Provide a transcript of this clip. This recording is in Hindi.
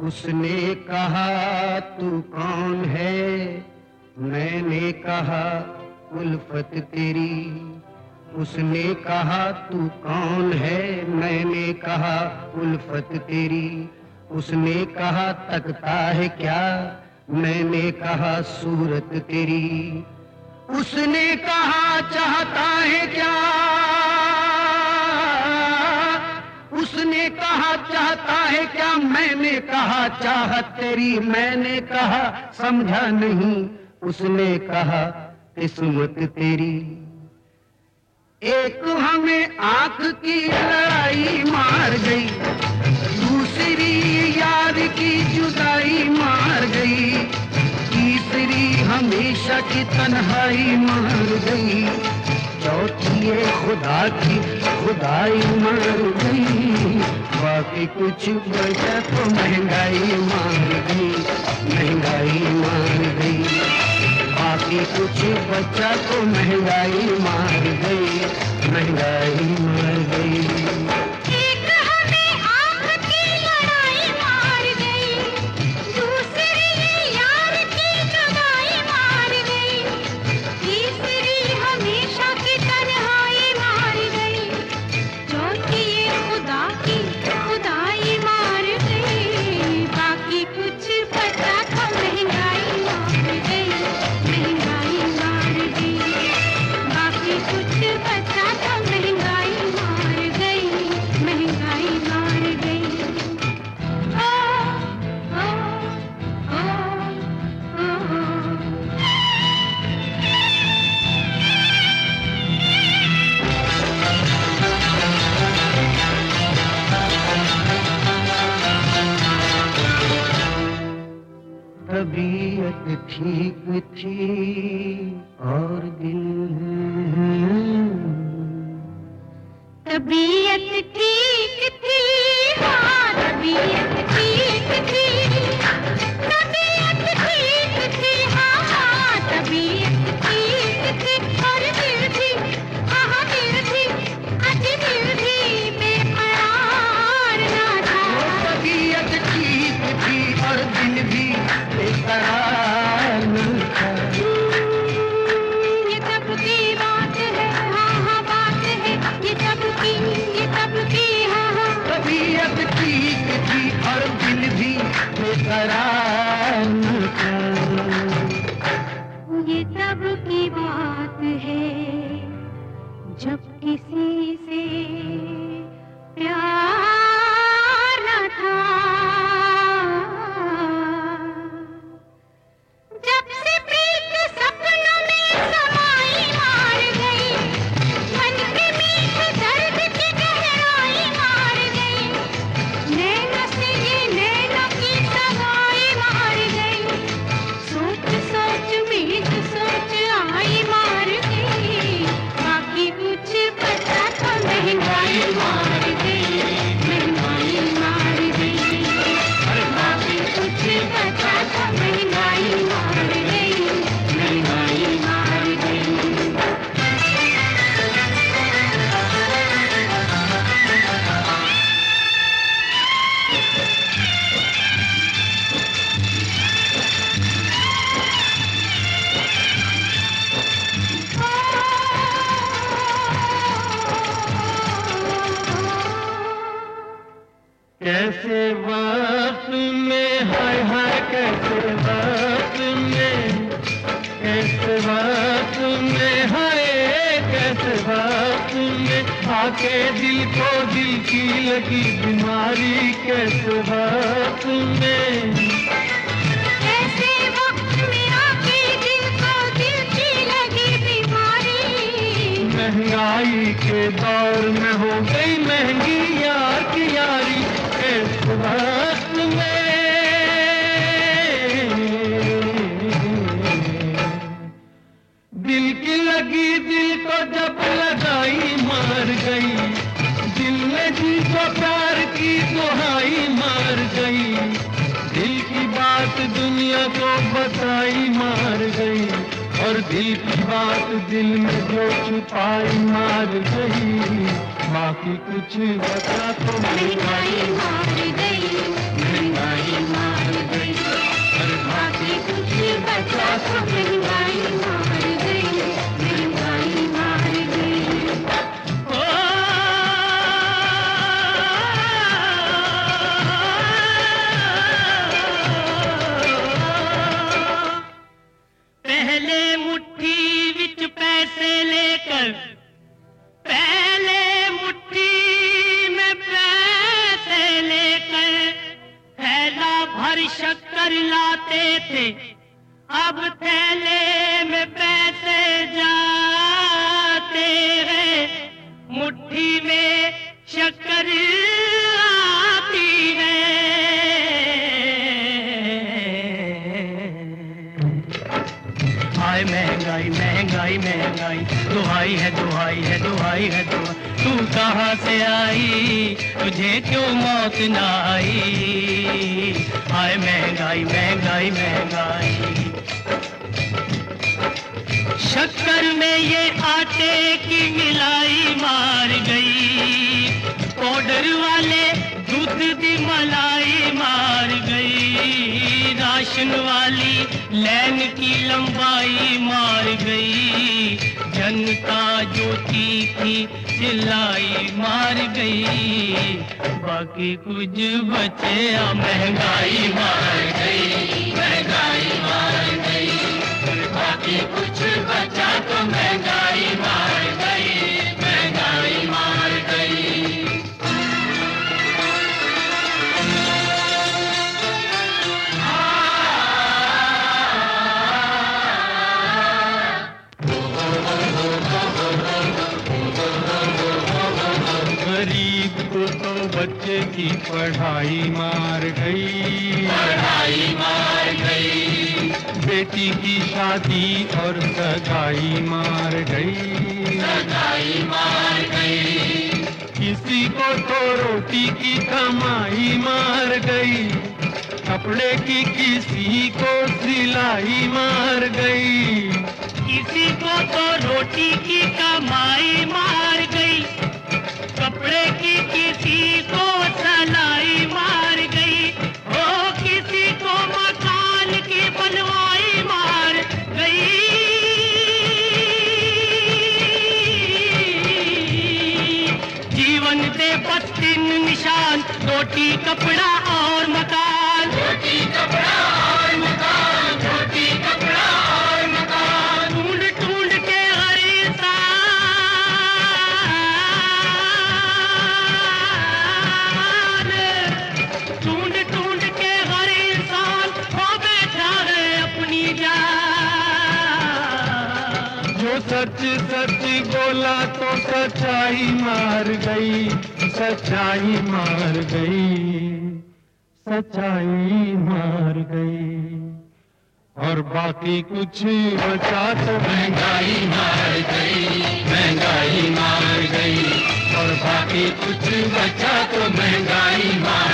उसने कहा तू कौन है, मैंने कहा उल्फत तेरी। उसने कहा तू कौन है, मैंने कहा उल्फत तेरी। उसने कहा तकता है क्या, मैंने कहा सूरत तेरी। उसने कहा चाहता है क्या, उसने कहा चाहता है क्या, मैंने कहा चाहत तेरी। मैंने कहा समझा नहीं, उसने कहा किस्मत तेरी। एक हमें आंख की लड़ाई मार गई, दूसरी यार की जुदाई मार गई, तीसरी हमेशा की तन्हाई मार गई, चौथी ये खुदा की खुदाई मार गई। बाकी कुछ बचा तो महंगाई मार गई, महंगाई मार गई। बाकी कुछ बचा तो महंगाई मार गई, महंगाई मार गई। एक हमें आंख की लड़ाई मार गई, दूसरी यार की जुदाई मार गई, तीसरी हमेशा की तन्हाई मार गई, चौथी ये खुदा की खुदाई मार गई। बाकी कुछ बचा तो महंगाई मार गई, महंगाई मार गई। बाकी कुछ बचा तो महंगाई मार गई, महंगाई मार गई। ओ ओ ओ ओ तबीयत ठीक थी और दिल, तबीयत ठीक थी, हाँ तबीयत ठीक थी, तबीयत ठीक थी, हाँ तबीयत ठीक थी। और दिल भी, हाँ दिल भी, आज दिल भी बेकरार ना था। तबीयत ठीक थी और दिल भी बेकरार न था। ये तब की बात है, हाँ हाँ बात है, ये तब की, ये तब की, हाँ हाँ। तबीयत ठीक थी और दिल भी बेकरार न था। ये तब की बात है जब किसी से प्यार न था। जब से प्रीत सपनों में समाई मार गई, मन के मीठ दर्द की गहराई मार गई, नैनों से ये नैनों की सगाई मार गई, सोच सोच में तो सोच आई मार गई। बाकी कुछ बचा तो महंगाई मार गई, महंगाई मार गई। बाकी कुछ बचा तो महंगाई मार गई, महंगाई मार गई। कैसे वक्त में, हाय हाय कैसे वक्त में, कैसे वक्त में, हाय कैसे वक्त में आके दिल को दिल की लगी बीमारी। कैसे वक्त में, ऐसे वक्त में आके दिल को दिल की लगी बीमारी। महंगाई के दौर में हो गई महंगी यार की यारी। इस वक्त में दिल की लगी दिल को जब लगाई मार गई, दिल ने जी को प्यार की दुहाई मार गई, दिल की बात दुनिया को बताई मार गई, और दिल की बात दिल में जो छुपाई मार गई। बाकी कुछ बचा तो महंगाई मार गई। महंगाई मार गई, और बाकी कुछ बचा तो महंगाई मार गई, महंगाई मार गई। पहले मुट्ठी विच पैसे लेकर, पहले मुट्ठी में पैसे लेकर थैला भर शक्कर लाते थे, अब थैले में पैसे जाते हैं, मुट्ठी में शक्कर आती है। हाय महंगाई महंगाई महंगाई, दुहाई है दुहाई है दुहाई है दुहाई, तू कहाँ से आई, तुझे क्यों मौत ना आई। हाय महंगाई महंगाई महंगाई, शक्कर में ये आटे की मिलाई मार गई, पाउडर वाले दूध की मलाई मार गई, राशन वाली लाइन की लंबाई मार गई, जनता जो चीखी चिल्लाई मार गई, बाकी कुछ बचे महंगाई मार गई, महंगाई मार गई, बाकी कुछ बचा तो महंगाई मार गई, महंगाई मार गई। गरीब को तो बच्चे की पढ़ाई मार गई, पढ़ाई मार गई, बेटी की शादी और सगाई मार गई, सगाई मार गई, किसी को तो रोटी की कमाई मार गई, कपड़े की किसी को सिलाई मार गई, किसी को तो रोटी की कमाई मार गई, कपड़े की किसी को सिलाई मार गई, ओ किसी को मकान की बनवाई मार गई। जीवन दे बस 3 निशान, रोटी कपड़ा और मकान, रोटी कपड़ा और मकान, रोटी कपड़ा और मकान, ढूंढ ढूंढ के हर इंसान, ढूंढ ढूंढ के हर इंसान हो बैठा है अपनी जान। जो सच सच बोला तो सच्चाई मार गई, सच्चाई मार गई, सच्चाई मार गई, और बाकी कुछ बचा तो महंगाई मार गई, महंगाई मार गई, और बाकी कुछ बचा तो महंगाई मार